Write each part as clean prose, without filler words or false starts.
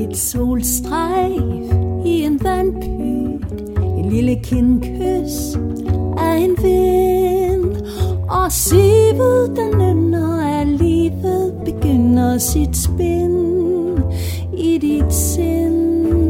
Et solstrejf i en vandpyt, et lille kindkys af en vind, og sivet der nynner af livet begynder sit spin i dit sind.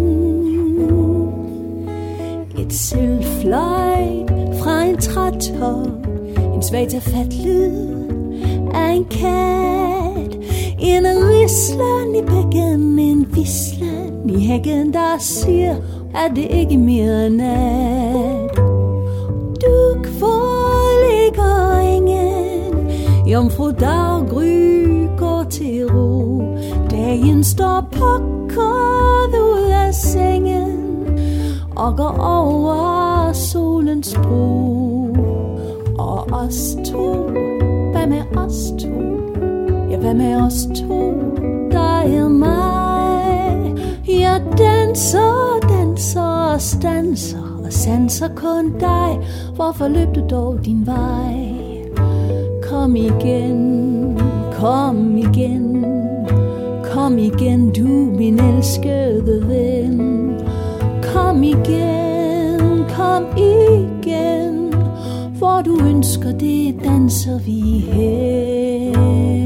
Et sølvfløjt fra en trætop, en svag tafatt lyd af en kat, en rislen i bækken, en vislen i hækken, der siger, at det ikke mere nat. Du kvorligger ingen, jomfru daggry går til ro. Dagen står pakket ud af sengen og går over solens bro. Og os to, hvad med os to? Ja, hvad med os to? Dig og mig. Jeg danser, danser og stanser og sanser kun dig. Hvorfor løb du dog din vej? Kom igen, kom igen, kom igen, du min elskede ven. Kom igen, kom igen, hvor du ønsker det, danser vi hen.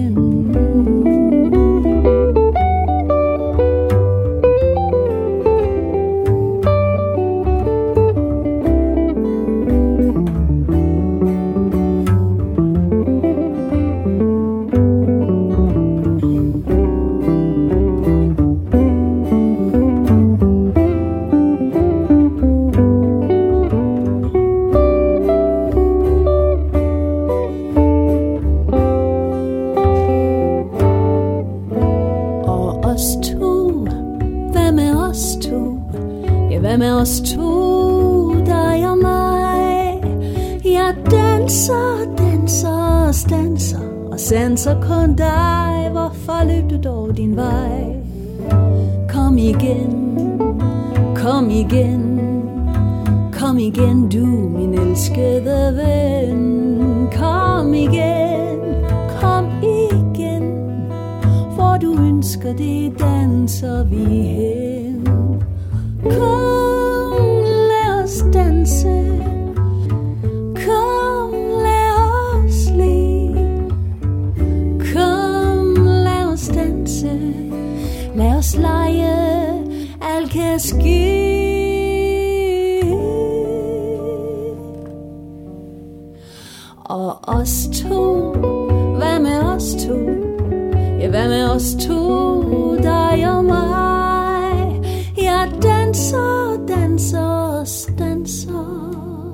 Hvad med os to, dig og mig? Jeg danser, danser og stanser og sanser kun dig. Hvorfor løb du dog din vej? Kom igen, kom igen, kom igen, du min elskede ven. Kom igen, kom igen, hvor du ønsker det, danser vi hen. Kom, lad os danse. Kom, lad os le. Kom, lad os danse. Lad os lege, alt kan ske. Og os to, hvad med os to? Ja, hvad med os to, dig og mig? Jeg danser, danser, danser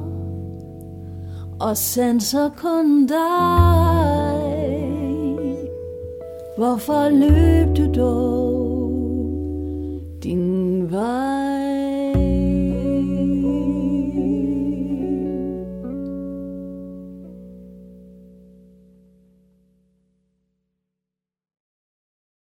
og sanser kun dig. Hvorfor løb du dog